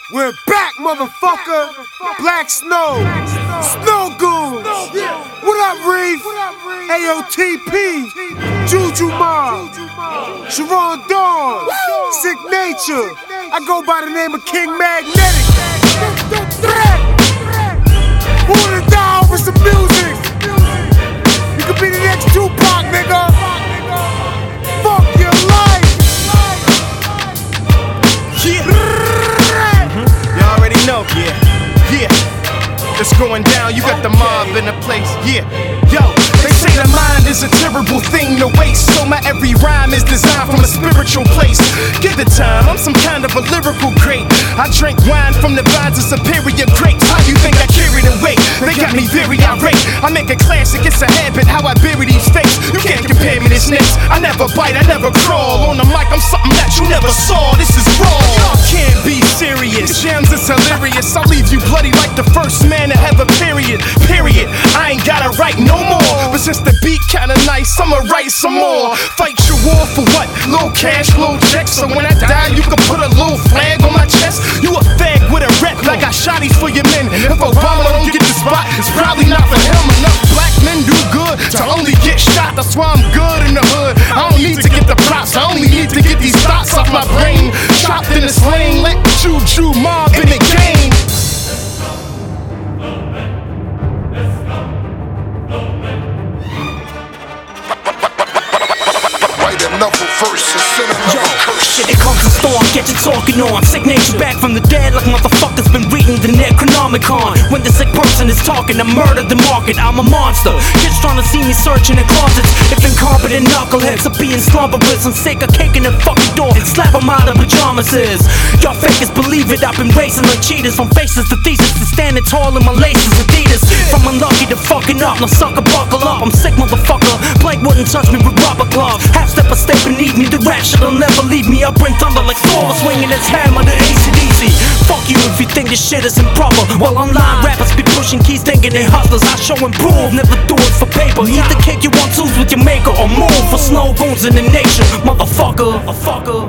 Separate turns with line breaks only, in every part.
We're back, motherfucker. Black Snow. Snow Goons. What up, Reef? AOTP. Juju Mob. Sharon Dawn. Sick Nature. I go by the name of King Magnetic. Who wanna die over some music? You could be the next Tupac, nigga. Fuck your life.
Y'all already know, yeah. It's going down, you got the mob in the place, yeah. Yo, they say the mind is a terrible thing to waste, so my every rhyme is designed from a spiritual place. Give it time, I'm some kind of a lyrical crate. I drink wine from the vines of superior grapes. How you think I carry the weight? They got me very irate. I make a classic, it's a habit, how I bury these fakes. You can't compare me to snakes. I never bite, I never crawl. On the mic, I'm something that you never saw. This is raw. Y'all can't be serious. Jams is hilarious. I'll leave you bloody like the first man to have a period. I ain't gotta write no more. But since the beat kinda nice, I'ma write some more. Fight your war for what? Little cash, little checks. So when I die, you can put a little flag on my chest. You a fag with a rep. I got shotties for your men. If Obama don't get the spot, it's probably not for him. Enough black men do good to only get shot. That's why I'm good in the hood. I don't need to get the props. I only need to get these thoughts off my brain. Chopped in the sling, let Juju Mob in the game.
Shit, it comes in storm, get you talking on. Sick Nature back from the dead like motherfuckers been reading the Necronomicon. When the sick person is talking, I murder the market, I'm a monster. Kids trying to see me searching in closets. If incompetent knuckleheads are being slumberous, I'm sick of kicking the fucking door and slap them out of pajamas. Y'all fakers believe it, I've been racing like cheaters. From faces to thesis to standing tall in my laces Adidas. From unlucky to fucking up, no sucker buckle up. I'm sick motherfucker, Blake wouldn't touch me with rubber gloves. Half step or stay beneath me, the rap shit'll never leave me. I bring thunder like Thor, swinging his hammer to AC/DC. Fuck you if you think this shit is improper. While online rappers be pushing keys thinking they hustlers, I show and prove, never do it for paper. Either kick you on twos with your maker or move for Snow Goons in the nation. Motherfucker, a fucker.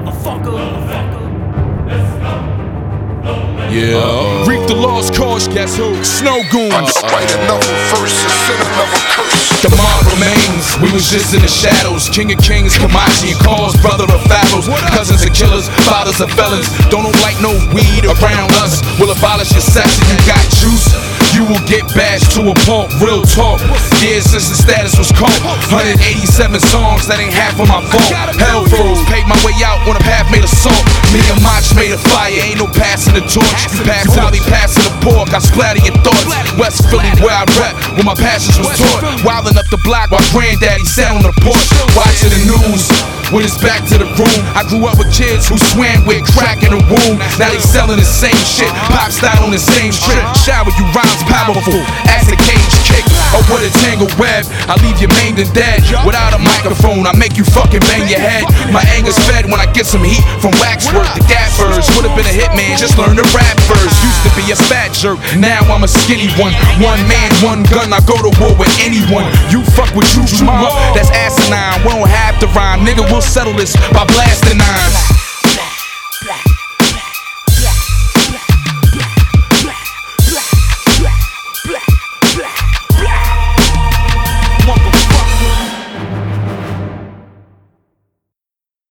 Yeah. Reap the lost cause, guess who? Snow Goons.
Write another verse and send another curse.
The mob remains, we was just in the shadows. King of kings, Kamachi and Cause, brother of Pharaohs. Cousins of killers, fathers of felons. Don't like no weed around us. We'll abolish your section, you got juice. You will get bashed to a pulp, real talk. Years since the status was caught. 187 songs, that ain't half of my fault. Hell froze, paid my way out on a path made of salt. Me and Mach made a fire, ain't no passing the torch. You pass how they passing the pork, I splatter your thoughts. West Philly where I rep, where my passions was taught. Wildin' up the block while granddaddy sat on the porch. Watching the news, when it's back to the room. I grew up with kids who swam with crack in the womb. Now they selling the same shit, pop style on the same strip. Shower you rhymes powerful, as a cage kick. Or what a tangled web, I leave you maimed and dead. Without a microphone, I make you fucking bang your head. My anger's fed when I get some heat from Waxwork. The gappers would've been a hitman, just learn to rap first. Used to be a fat jerk, now I'm a skinny one. One man, one gun, I go to war with anyone. You fuck with Juju Mob, that's asinine. We don't have to rhyme, nigga, we'll settle this by blasting nine.